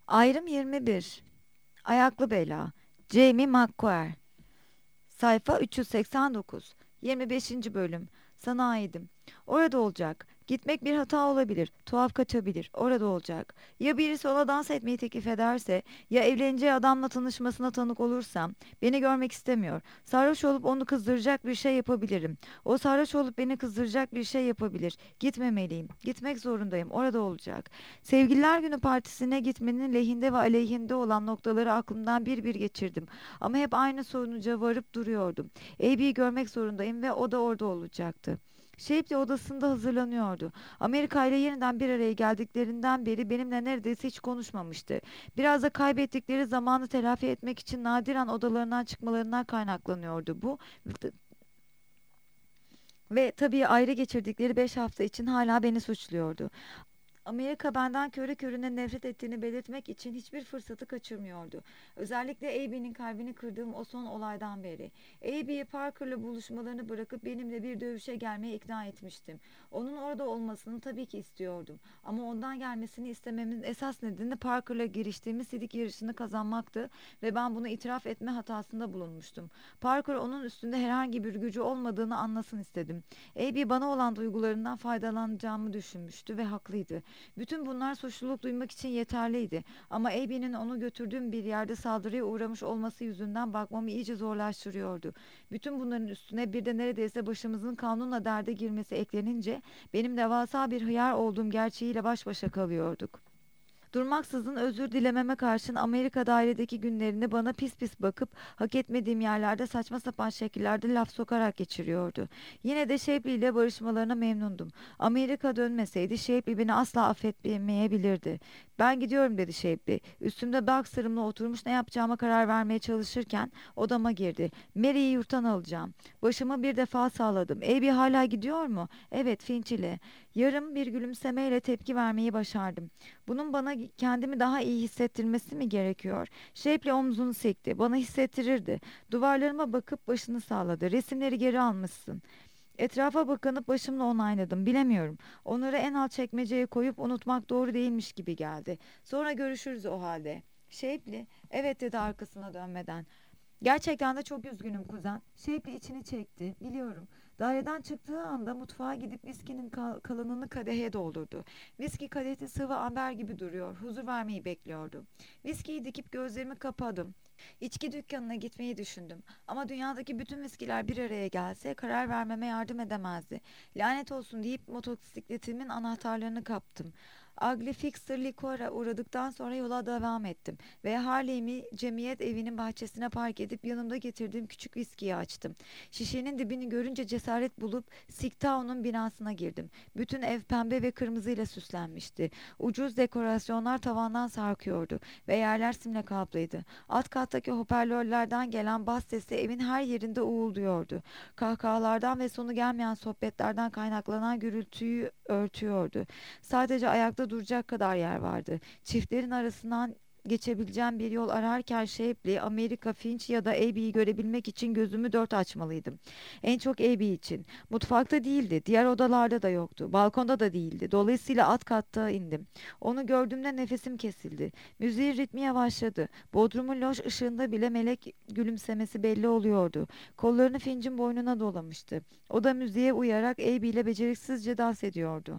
Ayrım 21. Ayaklı Bela. Jamie McQuarrie. Sayfa 389. 25. bölüm. Sana aidim. Orada olacak. Gitmek bir hata olabilir. Tuhaf kaçabilir. Orada olacak. Ya birisi ona dans etmeyi teklif ederse, ya evleneceği adamla tanışmasına tanık olursam, beni görmek istemiyor. Sarhoş olup onu kızdıracak bir şey yapabilirim. O sarhoş olup beni kızdıracak bir şey yapabilir. Gitmemeliyim. Gitmek zorundayım. Orada olacak. Sevgililer Günü partisine gitmenin lehinde ve aleyhinde olan noktaları aklımdan bir bir geçirdim. Ama hep aynı sonuca varıp duruyordum. Abby'yi görmek zorundayım ve o da orada olacaktı. Shapley odasında hazırlanıyordu. Amerika ile yeniden bir araya geldiklerinden beri benimle neredeyse hiç konuşmamıştı. Biraz da kaybettikleri zamanı telafi etmek için nadiren odalarından çıkmalarından kaynaklanıyordu bu. Ve tabii ayrı geçirdikleri 5 hafta için hala beni suçluyordu. Amerika benden körü körüne nefret ettiğini belirtmek için hiçbir fırsatı kaçırmıyordu. Özellikle Abby'nin kalbini kırdığım o son olaydan beri. Abby'yi Parker'la buluşmalarını bırakıp benimle bir dövüşe gelmeye ikna etmiştim. Onun orada olmasını tabii ki istiyordum. Ama ondan gelmesini istememin esas nedeni Parker'la giriştiğimiz sidik yarışını kazanmaktı ve ben bunu itiraf etme hatasında bulunmuştum. Parker onun üstünde herhangi bir gücü olmadığını anlasın istedim. Abby bana olan duygularından faydalanacağımı düşünmüştü ve haklıydı. Bütün bunlar suçluluk duymak için yeterliydi. Ama Abby'nin onu götürdüğüm bir yerde saldırıya uğramış olması yüzünden bakmamı iyice zorlaştırıyordu. Bütün bunların üstüne bir de neredeyse başımızın kanunla derde girmesi eklenince benim devasa bir hıyar olduğum gerçeğiyle baş başa kalıyorduk. Durmaksızın özür dilememe karşın Amerika dairedeki günlerini bana pis pis bakıp hak etmediğim yerlerde saçma sapan şekillerde laf sokarak geçiriyordu. Yine de Shapley ile barışmalarına memnundum. Amerika dönmeseydi Shapley beni asla affetmeyebilirdi. Ben gidiyorum dedi Shapley. Üstümde boxer'ımla oturmuş ne yapacağıma karar vermeye çalışırken odama girdi. Mary'i yurttan alacağım. Başımı bir defa sağladım. Abby hala gidiyor mu? Evet, Finch ile. Yarım bir gülümsemeyle tepki vermeyi başardım. Bunun bana kendimi daha iyi hissettirmesi mi gerekiyor? Shapley omzunu sekti. Bana hissettirirdi. Duvarlarıma bakıp başını salladı. Resimleri geri almışsın. Etrafa bakınıp başımla onayladım. Bilemiyorum. Onları en alt çekmeceye koyup unutmak doğru değilmiş gibi geldi. Sonra görüşürüz o halde. Shapley, evet dedi arkasına dönmeden. Gerçekten de çok üzgünüm kuzen. Shapley içini çekti. Biliyorum. Daireden çıktığı anda mutfağa gidip viskinin kalanını kadehe doldurdu. Viski kadehte sıvı amber gibi duruyor. Huzur vermeyi bekliyordu. Viskiyi dikip gözlerimi kapadım. İçki dükkanına gitmeyi düşündüm. Ama dünyadaki bütün viskiler bir araya gelse karar vermeme yardım edemezdi. Lanet olsun deyip motosikletimin anahtarlarını kaptım. Ugly Fixer Liquor'a uğradıktan sonra yola devam ettim ve Harley'mi cemiyet evinin bahçesine park edip yanımda getirdiğim küçük viskiyi açtım. Şişenin dibini görünce cesaret bulup Sigtown'un binasına girdim. Bütün ev pembe ve kırmızıyla süslenmişti. Ucuz dekorasyonlar tavandan sarkıyordu ve yerler simle kaplıydı. Alt kattaki hoparlörlerden gelen bas sesi evin her yerinde uğulduyordu. Kahkahalardan ve sonu gelmeyen sohbetlerden kaynaklanan gürültüyü örtüyordu. Sadece ayakta duracak kadar yer vardı. Çiftlerin arasından geçebileceğim bir yol ararken Shapley, Amerika, Finch ya da Abby'yi görebilmek için gözümü dört açmalıydım. En çok Abby için. Mutfakta değildi, diğer odalarda da yoktu, balkonda da değildi. Dolayısıyla alt katta indim. Onu gördüğümde nefesim kesildi. Müziğin ritmi yavaşladı. Bodrumun loş ışığında bile melek gülümsemesi belli oluyordu. Kollarını Finch'in boynuna dolamıştı. O da müziğe uyarak Abby ile beceriksizce dans ediyordu.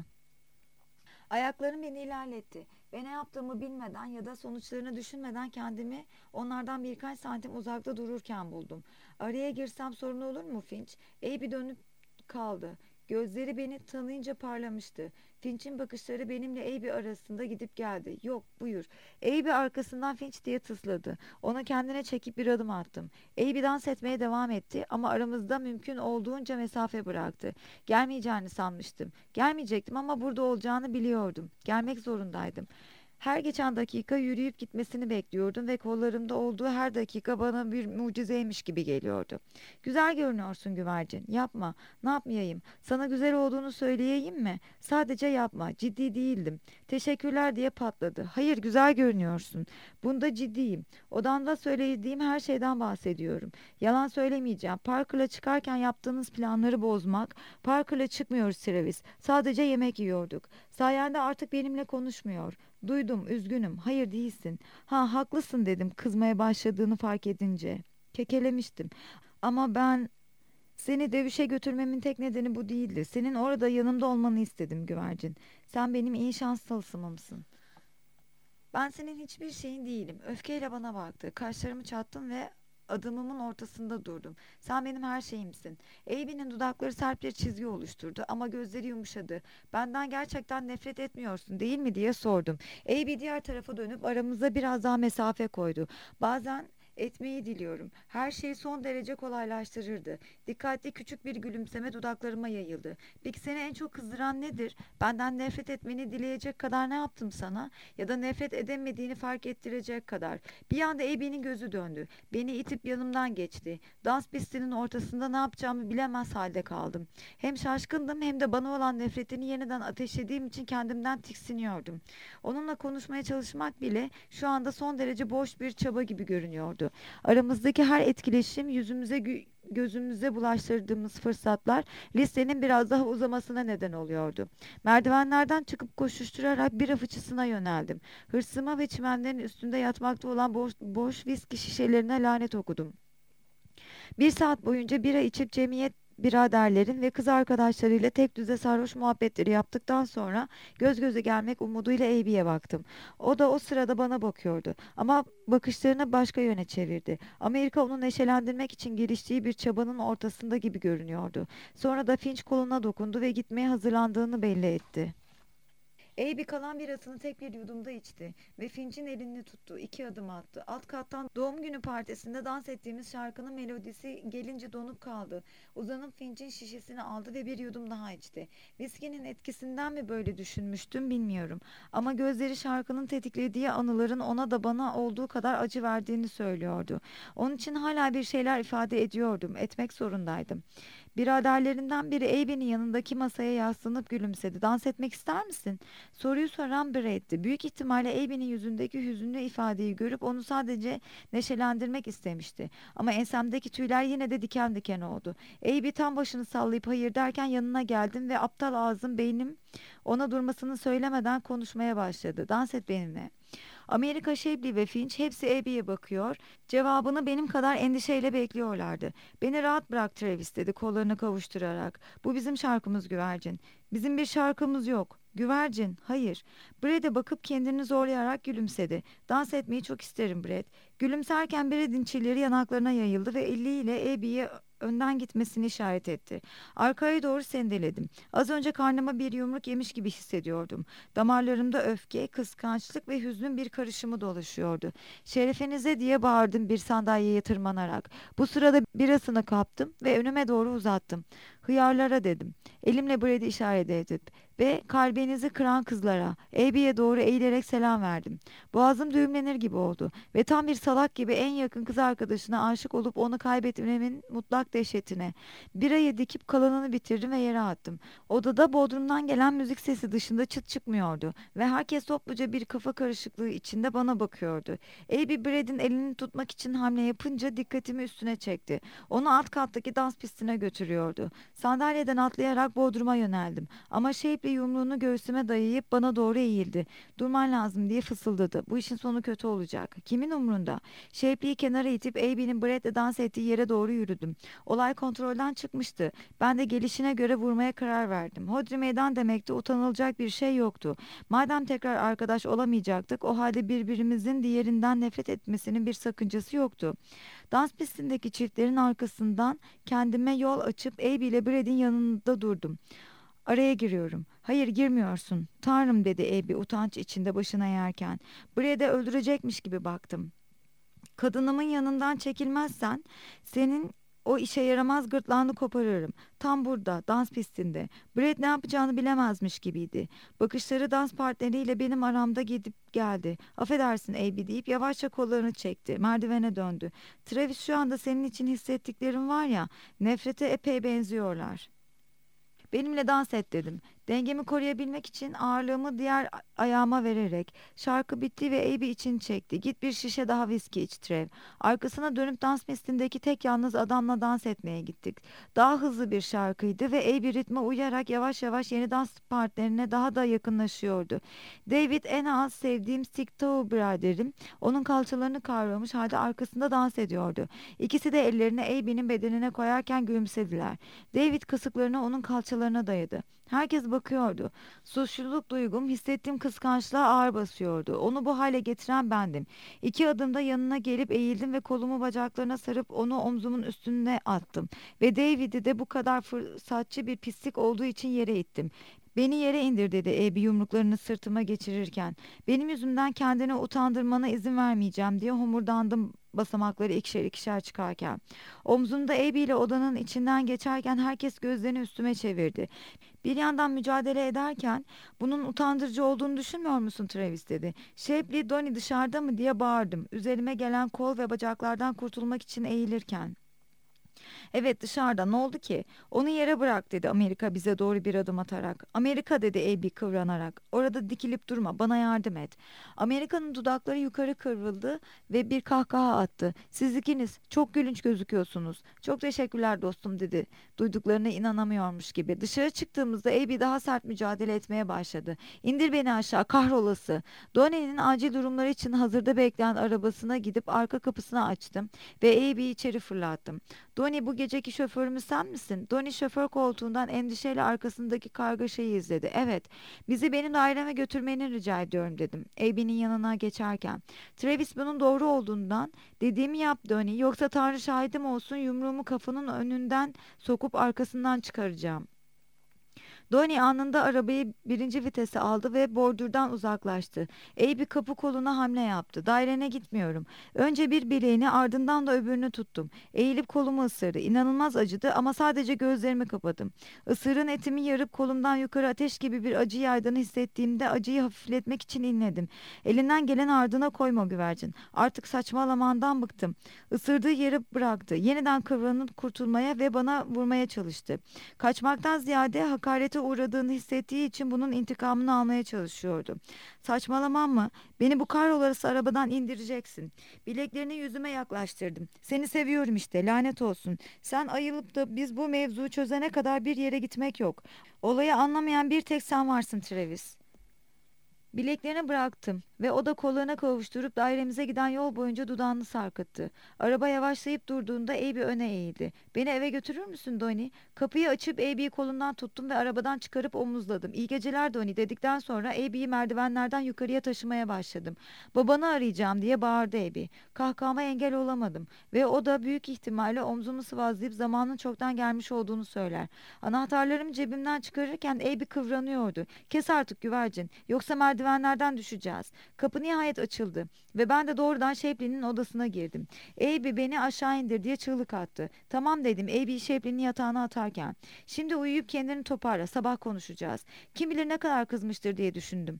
Ayaklarım beni ilerletti ve ne yaptığımı bilmeden ya da sonuçlarını düşünmeden kendimi onlardan birkaç santim uzakta dururken buldum. Araya girsem sorun olur mu Finch? Abby dönüp kaldı. Gözleri beni tanıyınca parlamıştı. Finch'in bakışları benimle Abby arasında gidip geldi. Yok, buyur. Abby arkasından Finch diye tısladı. Onu kendine çekip bir adım attım. Abby dans etmeye devam etti ama aramızda mümkün olduğunca mesafe bıraktı. Gelmeyeceğini sanmıştım. Gelmeyecektim ama burada olacağını biliyordum. Gelmek zorundaydım. Her geçen dakika yürüyüp gitmesini bekliyordum ve kollarımda olduğu her dakika bana bir mucizeymiş gibi geliyordu. Güzel görünüyorsun güvercin. Yapma. Ne yapmayayım? Sana güzel olduğunu söyleyeyim mi? Sadece yapma. Ciddi değildim. Teşekkürler diye patladı. Hayır, güzel görünüyorsun. Bunda ciddiyim. Odamda söylediğim her şeyden bahsediyorum. Yalan söylemeyeceğim. Parker'la çıkarken yaptığınız planları bozmak. Parker'la çıkmıyoruz Travis. Sadece yemek yiyorduk. Sayende artık benimle konuşmuyor. Duydum, üzgünüm. Hayır değilsin. Ha, haklısın dedim kızmaya başladığını fark edince. Kekelemiştim. Ama ben seni dövüşe götürmemin tek nedeni bu değildi. Senin orada yanımda olmanı istedim güvercin. Sen benim iyi şans tılsımımsın. Ben senin hiçbir şeyin değilim. Öfkeyle bana baktı. Kaşlarımı çattım ve adımımın ortasında durdum. Sen benim her şeyimsin. Amy'nin dudakları sert bir çizgi oluşturdu ama gözleri yumuşadı. Benden gerçekten nefret etmiyorsun değil mi diye sordum. Amy diğer tarafa dönüp aramıza biraz daha mesafe koydu. Bazen etmeyi diliyorum. Her şeyi son derece kolaylaştırırdı. Dikkatli küçük bir gülümseme dudaklarıma yayıldı. Peki seni en çok kızdıran nedir? Benden nefret etmeni dileyecek kadar ne yaptım sana? Ya da nefret edemediğini fark ettirecek kadar. Bir anda Abby'nin gözü döndü. Beni itip yanımdan geçti. Dans pistinin ortasında ne yapacağımı bilemez halde kaldım. Hem şaşkındım hem de bana olan nefretini yeniden ateşlediğim için kendimden tiksiniyordum. Onunla konuşmaya çalışmak bile şu anda son derece boş bir çaba gibi görünüyordu. Aramızdaki her etkileşim gözümüze bulaştırdığımız fırsatlar listenin biraz daha uzamasına neden oluyordu. Merdivenlerden çıkıp koşuşturarak bira fıçısına yöneldim. Hırsıma ve çimenlerin üstünde yatmakta olan boş viski şişelerine lanet okudum. Bir saat boyunca bira içip cemiyet biraderlerin ve kız arkadaşlarıyla tek düze sarhoş muhabbetleri yaptıktan sonra göz göze gelmek umuduyla Amy'ye baktım. O da o sırada bana bakıyordu ama bakışlarını başka yöne çevirdi. Amerika onu neşelendirmek için giriştiği bir çabanın ortasında gibi görünüyordu. Sonra da Finch koluna dokundu ve gitmeye hazırlandığını belli etti. Abby kalan birasını tek bir yudumda içti ve Finch'in elini tuttu. 2 adım attı. Alt kattan doğum günü partisinde dans ettiğimiz şarkının melodisi gelince donup kaldı. Uzanıp Finch'in şişesini aldı ve bir yudum daha içti. Viskinin etkisinden mi böyle düşünmüştüm bilmiyorum. Ama gözleri şarkının tetiklediği anıların ona da bana olduğu kadar acı verdiğini söylüyordu. Onun için hala bir şeyler ifade ediyordum. Etmek zorundaydım. Biraderlerinden biri Abby'nin yanındaki masaya yaslanıp gülümsedi. Dans etmek ister misin? Soruyu soran Brett'ti. Büyük ihtimalle Abby'nin yüzündeki hüzünlü ifadeyi görüp onu sadece neşelendirmek istemişti. Ama ensemdeki tüyler yine de diken diken oldu. Abby tam başını sallayıp hayır derken yanına geldim ve aptal ağzım beynim ona durmasını söylemeden konuşmaya başladı. Dans et benimle. Amerika, Shapley ve Finch hepsi Abby'ye bakıyor. Cevabını benim kadar endişeyle bekliyorlardı. Beni rahat bırak Travis dedi kollarını kavuşturarak. Bu bizim şarkımız güvercin. Bizim bir şarkımız yok. Güvercin, hayır. Brett'e bakıp kendini zorlayarak gülümsedi. Dans etmeyi çok isterim Brett. Gülümserken Brett'in çilleri yanaklarına yayıldı ve eliyle Abby'ye önden gitmesini işaret etti. Arkaya doğru sendeledim. Az önce karnıma bir yumruk yemiş gibi hissediyordum. Damarlarımda öfke, kıskançlık ve hüznün bir karışımı dolaşıyordu. Şerefinize diye bağırdım bir sandalyeye tırmanarak. Bu sırada birasını kaptım ve önüme doğru uzattım. Hıyarlara dedim. Elimle Brady'i işaret edip ve kalbinizi kıran kızlara Abby'ye doğru eğilerek selam verdim. Boğazım düğümlenir gibi oldu ve tam bir salak gibi en yakın kız arkadaşına aşık olup onu kaybetmemin mutlak dehşetine. Birayı dikip kalanını bitirdim ve yere attım. Odada bodrumdan gelen müzik sesi dışında çıt çıkmıyordu ve herkes topluca bir kafa karışıklığı içinde bana bakıyordu. Abby Brady'nin elini tutmak için hamle yapınca dikkatimi üstüne çekti. Onu alt kattaki dans pistine götürüyordu. Sandalyeden atlayarak bodruma yöneldim. Ama Shapley yumruğunu göğsüme dayayıp bana doğru eğildi. Durman lazım diye fısıldadı. Bu işin sonu kötü olacak. Kimin umrunda? Shapley'i kenara itip Abby'nin Brett'le dans ettiği yere doğru yürüdüm. Olay kontrolden çıkmıştı. Ben de gelişine göre vurmaya karar verdim. Hodri meydan demekte utanılacak bir şey yoktu. Madem tekrar arkadaş olamayacaktık, o halde birbirimizin diğerinden nefret etmesinin bir sakıncası yoktu. Dans pistindeki çiftlerin arkasından kendime yol açıp Abby ile Brad'in yanında durdum. Araya giriyorum. Hayır girmiyorsun. Tanrım dedi Abby utanç içinde başına eğerken. Brad'e öldürecekmiş gibi baktım. Kadınımın yanından çekilmezsen senin o işe yaramaz gırtlağını koparırım. Tam burada, dans pistinde. Brad ne yapacağını bilemezmiş gibiydi. Bakışları dans partneriyle benim aramda gidip geldi. Affedersin Abby deyip yavaşça kollarını çekti. Merdivene döndü. Travis şu anda senin için hissettiklerim var ya, nefrete epey benziyorlar. Benimle dans et dedim. Dengemi koruyabilmek için ağırlığımı diğer ayağıma vererek şarkı bitti ve Abby içini çekti. Git bir şişe daha viski iç Trev. Arkasına dönüp dans pistindeki tek yalnız adamla dans etmeye gittik. Daha hızlı bir şarkıydı ve Abby ritme uyarak yavaş yavaş yeni dans partnerine daha da yakınlaşıyordu. David en az sevdiğim Siktow biraderim. Onun kalçalarını kavramış halde arkasında dans ediyordu. İkisi de ellerini Abby'nin bedenine koyarken gülümsediler. David kasıklarını onun kalçalarına dayadı. Herkes bakıyordu. Suçluluk duygum hissettiğim kıskançlığa ağır basıyordu. Onu bu hale getiren bendim. 2 adımda yanına gelip eğildim ve kolumu bacaklarına sarıp onu omzumun üstüne attım. Ve David'i de bu kadar fırsatçı bir pislik olduğu için yere ittim. Beni yere indir dedi Abby yumruklarını sırtıma geçirirken. Benim yüzümden kendini utandırmana izin vermeyeceğim diye homurdandım basamakları ikişer ikişer çıkarken. Omzumda Abby ile odanın içinden geçerken herkes gözlerini üstüme çevirdi. Bir yandan mücadele ederken bunun utandırıcı olduğunu düşünmüyor musun Travis dedi. Shapley Donnie dışarıda mı diye bağırdım. Üzerime gelen kol ve bacaklardan kurtulmak için eğilirken. Evet dışarıda ne oldu ki? Onu yere bırak dedi Amerika bize doğru bir adım atarak. Amerika dedi Abby kıvranarak. Orada dikilip durma bana yardım et. Amerika'nın dudakları yukarı kıvrıldı ve bir kahkaha attı. Siz ikiniz çok gülünç gözüküyorsunuz. Çok teşekkürler dostum dedi. Duyduklarına inanamıyormuş gibi. Dışarı çıktığımızda Abby daha sert mücadele etmeye başladı. İndir beni aşağı kahrolası. Donnie'nin acil durumlar için hazırda bekleyen arabasına gidip arka kapısını açtım ve Abby'yi içeri fırlattım. Donnie bu geceki şoförümüz sen misin? Donnie şoför koltuğundan endişeyle arkasındaki kargaşayı izledi. Evet, bizi benim daireme götürmeni rica ediyorum dedim. Abby'nin yanına geçerken. Travis bunun doğru olduğundan dediğimi yap Donnie yoksa Tanrı şahidim olsun yumruğumu kafanın önünden sokup arkasından çıkaracağım. Donnie anında arabayı birinci vitese aldı ve bordürden uzaklaştı. Abby kapı koluna hamle yaptı. Dairene gitmiyorum. Önce bir bileğini ardından da öbürünü tuttum. Eğilip kolumu ısırdı. İnanılmaz acıdı ama sadece gözlerimi kapadım. Isırığın etimi yarıp kolumdan yukarı ateş gibi bir acı yaydığını hissettiğimde acıyı hafifletmek için inledim. Elinden gelen ardına koyma güvercin. Artık saçmalamandan bıktım. Isırdığı yeri bıraktı. Yeniden kıvranıp kurtulmaya ve bana vurmaya çalıştı. Kaçmaktan ziyade hakarete uğradığını hissettiği için bunun intikamını almaya çalışıyordu. Saçmalamam mı? Beni bu kahrolası arabadan indireceksin. Bileklerini yüzüme yaklaştırdım. Seni seviyorum işte lanet olsun. Sen ayılıp da biz bu mevzuyu çözene kadar bir yere gitmek yok. Olayı anlamayan bir tek sen varsın Travis. Bileklerini bıraktım ve o da kollarına kavuşturup dairemize giden yol boyunca dudağını sarkıttı. Araba yavaşlayıp durduğunda Abby öne eğildi. Beni eve götürür müsün Donnie? Kapıyı açıp Abby'yi kolundan tuttum ve arabadan çıkarıp omuzladım. İyi geceler Donnie dedikten sonra Abby'yi merdivenlerden yukarıya taşımaya başladım. Babanı arayacağım diye bağırdı Abby. Kahkahama engel olamadım ve o da büyük ihtimalle omzumu sıvazlayıp zamanın çoktan gelmiş olduğunu söyler. Anahtarlarımı cebimden çıkarırken Abby kıvranıyordu. Kes artık güvercin yoksa merdivenlerden düşeceğiz. Kapı nihayet açıldı ve ben de doğrudan Shapley'nin odasına girdim. Abby beni aşağı indir diye çığlık attı. Tamam dedim Abby Shapley'nin yatağına atarken. Şimdi uyuyup kendini toparla sabah konuşacağız. Kim bilir ne kadar kızmıştır diye düşündüm.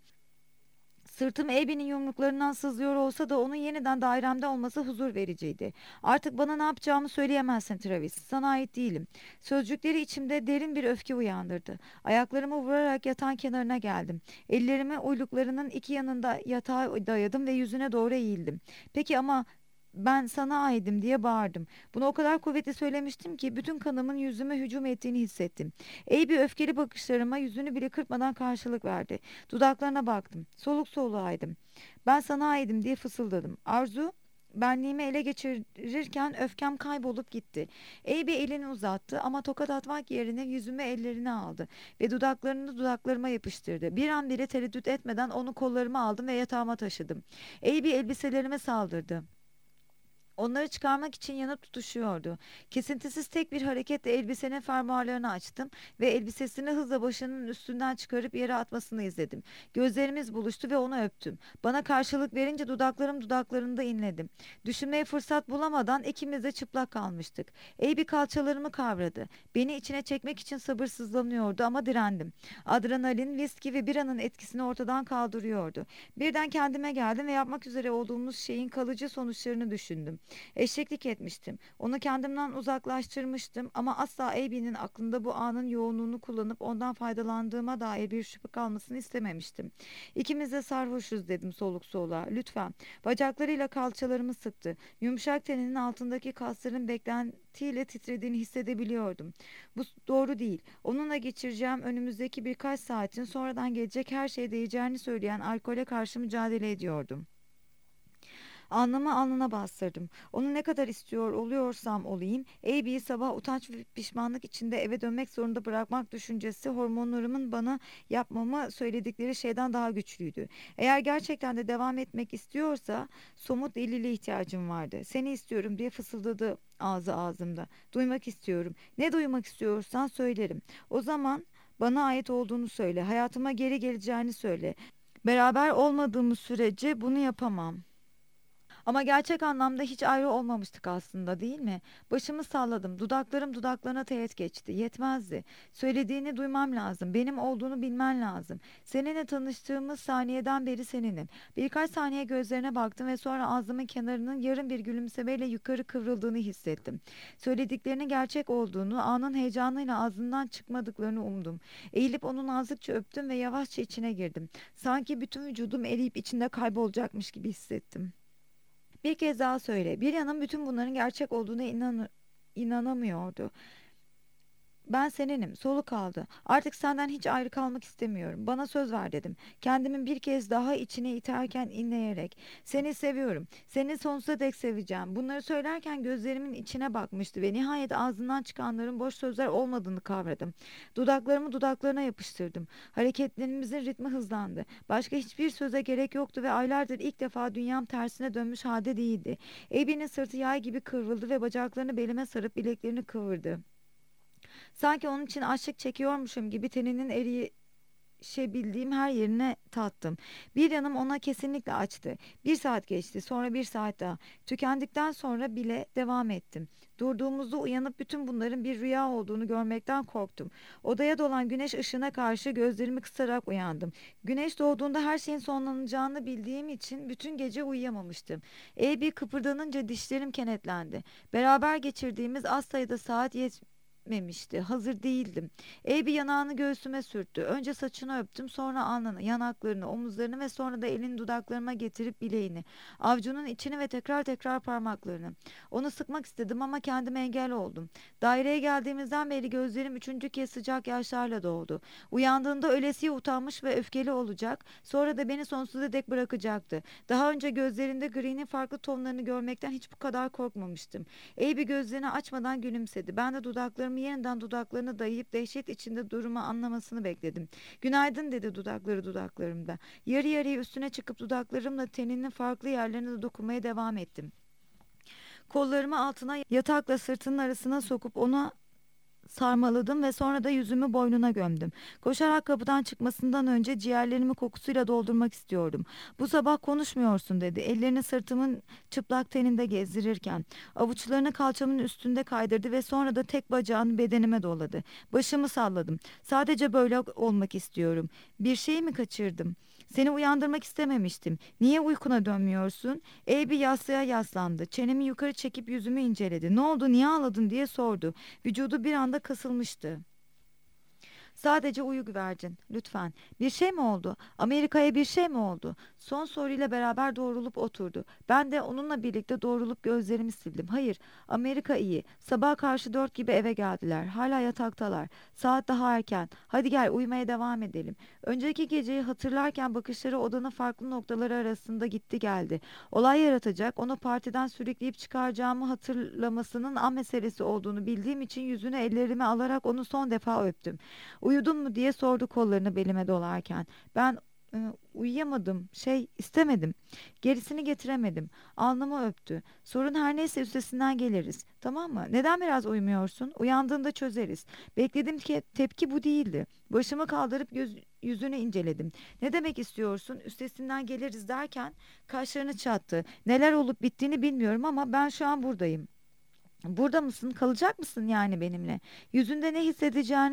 Sırtım Abby'nin yumruklarından sızlıyor olsa da onun yeniden dairemde olması huzur vericiydi. Artık bana ne yapacağımı söyleyemezsin Travis. Sana ait değilim. Sözcükleri içimde derin bir öfke uyandırdı. Ayaklarımı vurarak yatağın kenarına geldim. Ellerimi uyluklarının iki yanında yatağa dayadım ve yüzüne doğru eğildim. Peki ama ben sana aidim diye bağırdım. Bunu o kadar kuvvetli söylemiştim ki bütün kanımın yüzüme hücum ettiğini hissettim. Abby öfkeli bakışlarıma yüzünü bile kırpmadan karşılık verdi. Dudaklarına baktım. Soluk soluğaydım. Ben sana aidim diye fısıldadım. Arzu benliğimi ele geçirirken öfkem kaybolup gitti. Abby elini uzattı ama tokat atmak yerine yüzüme ellerini aldı ve dudaklarını dudaklarıma yapıştırdı. Bir an bile tereddüt etmeden onu kollarıma aldım ve yatağıma taşıdım. Abby elbiselerime saldırdı. Onları çıkarmak için yanıp tutuşuyordu. Kesintisiz tek bir hareketle elbisenin fermuarlarını açtım ve elbisesini hızla başının üstünden çıkarıp yere atmasını izledim. Gözlerimiz buluştu ve onu öptüm. Bana karşılık verince dudaklarım dudaklarında inledim. Düşünmeye fırsat bulamadan ikimiz de çıplak kalmıştık. Abby kalçalarımı kavradı. Beni içine çekmek için sabırsızlanıyordu ama direndim. Adrenalin, viski ve biranın etkisini ortadan kaldırıyordu. Birden kendime geldim ve yapmak üzere olduğumuz şeyin kalıcı sonuçlarını düşündüm. Eşeklik etmiştim. Onu kendimden uzaklaştırmıştım ama asla Abby'nin aklında bu anın yoğunluğunu kullanıp ondan faydalandığıma dair bir şüphe kalmasını istememiştim. İkimiz de sarhoşuz dedim soluk soluğa. Lütfen. Bacaklarıyla kalçalarımı sıktı. Yumuşak teninin altındaki kasların beklentiyle titrediğini hissedebiliyordum. Bu doğru değil. Onunla geçireceğim önümüzdeki birkaç saatin sonradan gelecek her şeye değeceğini söyleyen alkole karşı mücadele ediyordum. Alnımı alnına bastırdım. Onu ne kadar istiyor oluyorsam olayım, Abby'yi sabah utanç ve pişmanlık içinde eve dönmek zorunda bırakmak düşüncesi hormonlarımın bana yapmamı söyledikleri şeyden daha güçlüydü. Eğer gerçekten de devam etmek istiyorsa somut delile ihtiyacım vardı. Seni istiyorum diye fısıldadı ağzı ağzımda. Duymak istiyorum. Ne duymak istiyorsan söylerim. O zaman bana ait olduğunu söyle. Hayatıma geri geleceğini söyle. Beraber olmadığımız sürece bunu yapamam. Ama gerçek anlamda hiç ayrı olmamıştık aslında, değil mi? Başımı salladım. Dudaklarım dudaklarına teğet geçti. Yetmezdi. Söylediğini duymam lazım. Benim olduğunu bilmen lazım. Seninle tanıştığımız saniyeden beri seninim. Birkaç saniye gözlerine baktım ve sonra ağzımın kenarının yarım bir gülümsemeyle yukarı kıvrıldığını hissettim. Söylediklerinin gerçek olduğunu, anın heyecanıyla ağzından çıkmadıklarını umdum. Eğilip onu nazikçe öptüm ve yavaşça içine girdim. Sanki bütün vücudum eriyip içinde kaybolacakmış gibi hissettim. Bir kez daha söyle. Bir yanım bütün bunların gerçek olduğuna inanamıyordu. Ben seninim, soluk aldı. Artık senden hiç ayrı kalmak istemiyorum. Bana söz ver dedim. Kendimin bir kez daha içine iterken inleyerek. Seni seviyorum. Seni sonsuza dek seveceğim. Bunları söylerken gözlerimin içine bakmıştı ve nihayet ağzından çıkanların boş sözler olmadığını kavradım. Dudaklarımı dudaklarına yapıştırdım. Hareketlerimizin ritmi hızlandı. Başka hiçbir söze gerek yoktu ve aylardır ilk defa dünyam tersine dönmüş halde değildi. Abby'nin sırtı yay gibi kıvrıldı ve bacaklarını belime sarıp bileklerini kıvırdı. Sanki onun için açlık çekiyormuşum gibi teninin erişebildiğim her yerine tattım. Bir yanım ona kesinlikle açtı. Bir saat geçti, sonra bir saat daha. Tükendikten sonra bile devam ettim. Durduğumuzda uyanıp bütün bunların bir rüya olduğunu görmekten korktum. Odaya dolan güneş ışığına karşı gözlerimi kısarak uyandım. Güneş doğduğunda her şeyin sonlanacağını bildiğim için bütün gece uyuyamamıştım. Bir kıpırdanınca dişlerim kenetlendi. Beraber geçirdiğimiz az sayıda saat yetmemişti. Hazır değildim. Bir yanağını göğsüme sürttü. Önce saçını öptüm, sonra alnını, yanaklarını, omuzlarını ve sonra da elini dudaklarıma getirip bileğini, avcunun içini ve tekrar tekrar parmaklarını. Onu sıkmak istedim ama kendime engel oldum. Daireye geldiğimizden beri gözlerim üçüncü kez sıcak yaşlarla doldu. Uyandığında ölesiye utanmış ve öfkeli olacak, sonra da beni sonsuza dek bırakacaktı. Daha önce gözlerinde grinin farklı tonlarını görmekten hiç bu kadar korkmamıştım. Bir gözlerini açmadan gülümsedi. Ben de dudaklarımı yeniden dudaklarına dayayıp dehşet içinde durumu anlamasını bekledim. Günaydın dedi dudakları dudaklarımda. Yarı yarıya üstüne çıkıp dudaklarımla teninin farklı yerlerine de dokunmaya devam ettim. Kollarımı altına yatakla sırtının arasına sokup ona sarmaladım ve sonra da yüzümü boynuna gömdüm. Koşarak kapıdan çıkmasından önce ciğerlerimi kokusuyla doldurmak istiyordum. Bu sabah konuşmuyorsun dedi. Ellerini sırtımın çıplak teninde gezdirirken. Avuçlarını kalçamın üstünde kaydırdı ve sonra da tek bacağını bedenime doladı. Başımı salladım. Sadece böyle olmak istiyorum. Bir şey mi kaçırdım? Seni uyandırmak istememiştim. Niye uykuna dönmüyorsun? Bir yastığa yaslandı. Çenemi yukarı çekip yüzümü inceledi. Ne oldu, niye ağladın diye sordu. Vücudu bir anda kasılmıştı. Sadece uyu güvercin, lütfen. Bir şey mi oldu? Amerika'ya bir şey mi oldu? Son soruyla beraber doğrulup oturdu. Ben de onunla birlikte doğrulup gözlerimi sildim. Hayır, Amerika iyi. Sabah karşı 4 gibi eve geldiler. Hala yataktalar. Saat daha erken. Hadi gel uyumaya devam edelim. Önceki geceyi hatırlarken bakışları odanın farklı noktaları arasında gitti geldi. Olay yaratacak, onu partiden sürükleyip çıkaracağımı hatırlamasının an meselesi olduğunu bildiğim için yüzünü ellerime alarak onu son defa öptüm. Uyudun mu diye sordu kollarını belime dolarken. Ben uyuyamadım, istemedim. Gerisini getiremedim. Alnımı öptü. Sorun her neyse üstesinden geliriz. Tamam mı? Neden biraz uyumuyorsun? Uyandığında çözeriz. Beklediğim tepki bu değildi. Başımı kaldırıp yüzünü inceledim. Ne demek istiyorsun? Üstesinden geliriz derken kaşlarını çattı. Neler olup bittiğini bilmiyorum ama ben şu an buradayım. Burada mısın? Kalacak mısın yani benimle? Yüzünde ne hissedeceğine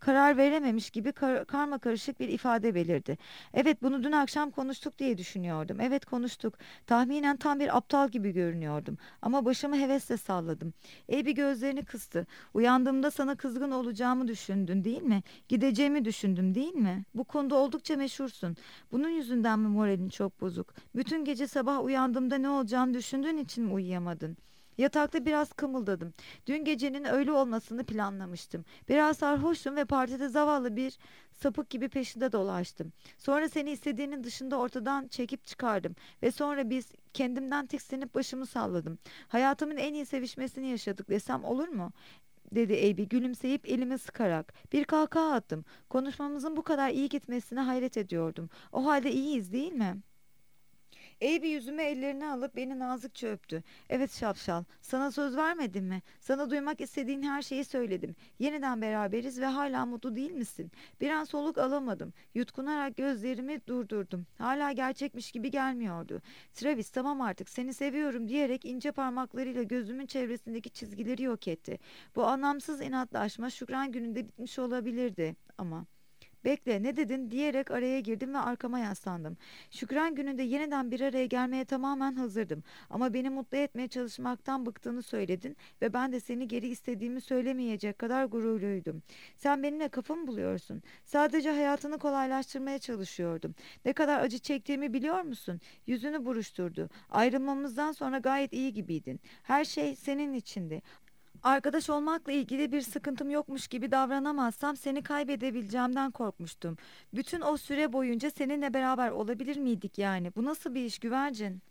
karar verememiş gibi karma karışık bir ifade belirdi. Evet, bunu dün akşam konuştuk diye düşünüyordum. Evet, konuştuk. Tahminen tam bir aptal gibi görünüyordum. Ama başımı hevesle salladım. Abby gözlerini kıstı. Uyandığımda sana kızgın olacağımı düşündün değil mi? Gideceğimi düşündüm değil mi? Bu konuda oldukça meşhursun. Bunun yüzünden mi moralin çok bozuk? Bütün gece sabah uyandığımda ne olacağını düşündüğün için mi uyuyamadın? Yatakta biraz kımıldadım. Dün gecenin öyle olmasını planlamıştım. Biraz sarhoştum ve partide zavallı bir sapık gibi peşinde dolaştım. Sonra seni istediğinin dışında ortadan çekip çıkardım. Ve sonra biz kendimden tiksinip başımı salladım. Hayatımın en iyi sevişmesini yaşadık desem olur mu? Dedi Abby gülümseyip elimi sıkarak. Bir kahkaha attım. Konuşmamızın bu kadar iyi gitmesine hayret ediyordum. O halde iyiyiz değil mi? Abby yüzüme ellerini alıp beni nazikçe öptü. Evet şapşal, sana söz vermedim mi? Sana duymak istediğin her şeyi söyledim. Yeniden beraberiz ve hala mutlu değil misin? Bir an soluk alamadım. Yutkunarak gözlerimi durdurdum. Hala gerçekmiş gibi gelmiyordu. Travis tamam artık seni seviyorum diyerek ince parmaklarıyla gözümün çevresindeki çizgileri yok etti. Bu anlamsız inatlaşma Şükran gününde bitmiş olabilirdi ama... Bekle ne dedin diyerek araya girdim ve arkama yaslandım. Şükran gününde yeniden bir araya gelmeye tamamen hazırdım. Ama beni mutlu etmeye çalışmaktan bıktığını söyledin ve ben de seni geri istediğimi söylemeyecek kadar gururluydum. Sen benimle kafa mı buluyorsun? Sadece hayatını kolaylaştırmaya çalışıyordum. Ne kadar acı çektiğimi biliyor musun? Yüzünü buruşturdu. Ayrılmamızdan sonra gayet iyi gibiydin. Her şey senin içindi. Arkadaş olmakla ilgili bir sıkıntım yokmuş gibi davranamazsam seni kaybedebileceğimden korkmuştum. Bütün o süre boyunca seninle beraber olabilir miydik yani? Bu nasıl bir iş güvercin?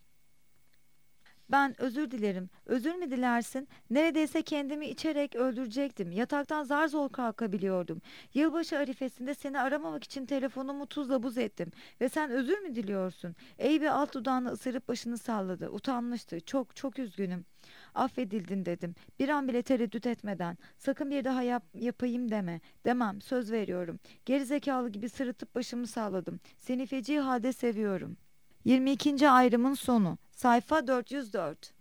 Ben özür dilerim. Özür mü dilersin? Neredeyse kendimi içerek öldürecektim. Yataktan zar zor kalkabiliyordum. Yılbaşı arifesinde seni aramamak için telefonumu tuzla buz ettim. Ve sen özür mü diliyorsun? Eybi alt dudağını ısırıp başını salladı. Utanmıştı. Çok çok üzgünüm. Affedildin dedim. Bir an bile tereddüt etmeden. Sakın bir daha yapayım deme. Demem, söz veriyorum. Gerizekalı gibi sırıtıp başımı salladım. Seni feci halde seviyorum. 22. ayrımın sonu. Sayfa 404.